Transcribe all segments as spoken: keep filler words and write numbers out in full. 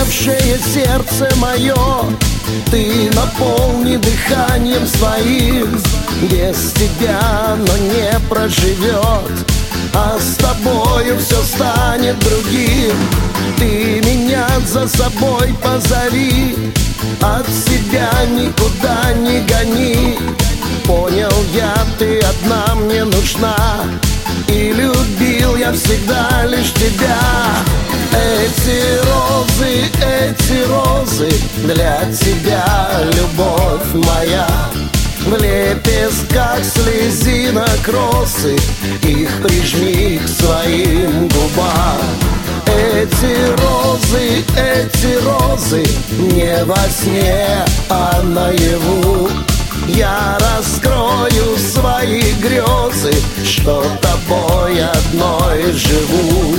окаменевшее сердце мое ты наполни дыханием своим. Без тебя оно не проживет, а с тобою все станет другим. Ты меня за собой позови, от себя никуда не гони. Понял я, ты одна мне нужна, и любил я всегда лишь тебя. Эти розы, эти розы для тебя, любовь моя. В лепестках слезинок росы их прижми к своим губам. Эти розы, эти розы не во сне, а наяву. Я раскрою свои грезы, что тобой одной живу.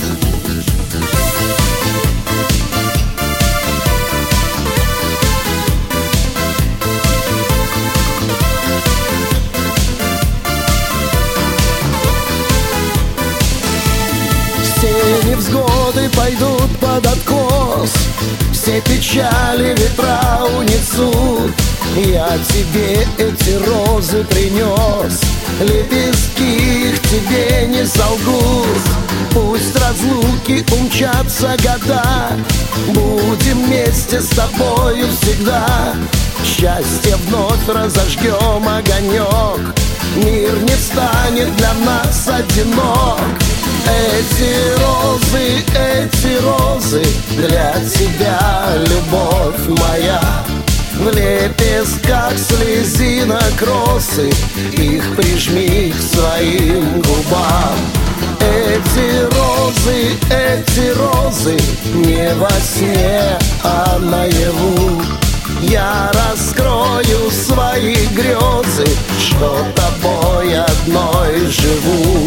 Все невзгоды пойдут под откос, все печали ветра унесут. Я тебе эти розы принес, лепестки их тебе не солгут. Пусть разлуки умчатся года, будем вместе с тобою всегда. Счастье вновь разожгем огонек, мир не станет для нас одинок. Эти розы, эти розы для тебя, любовь моя. В лепестках слезинок росы их прижми к своим губам. Эти розы, эти розы не во сне, а наяву. Я раскрою свои грезы, что тобой одной живу.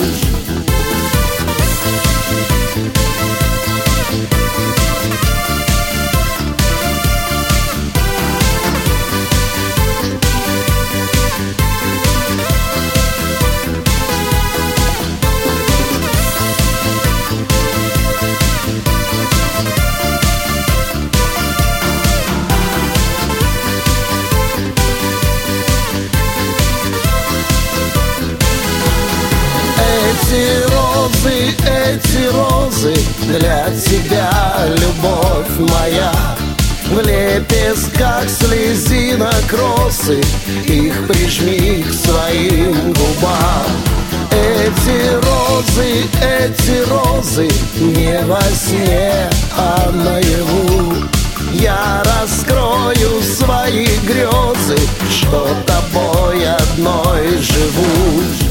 Эти розы, эти розы для тебя, любовь моя. В лепестках слезинок росы их прижми к своим губам. Эти розы, эти розы не во сне, а наяву. Я раскрою свои грезы, что тобой одной живу.